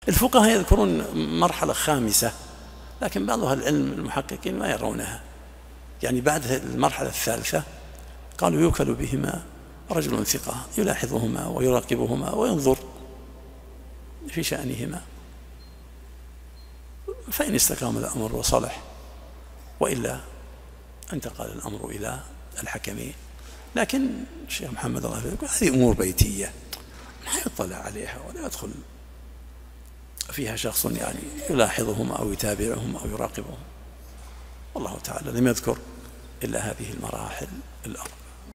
الفقهاء يذكرون مرحلة خامسة، لكن بعض أهل العلم المحققين ما يرونها، يعني بعد المرحلة الثالثة قالوا يوكل بهما رجل ثقة يلاحظهما ويراقبهما وينظر في شأنهما، فإن استقام الأمر وصلح، وإلا انتقل الأمر إلى الحكمين. لكن الشيخ محمد الله يقول هذه أمور بيتية ما يطلع عليها ولا يدخل فيها شخص يعني يلاحظهم أو يتابعهم أو يراقبهم. والله تعالى لم يذكر إلا هذه المراحل الأربع.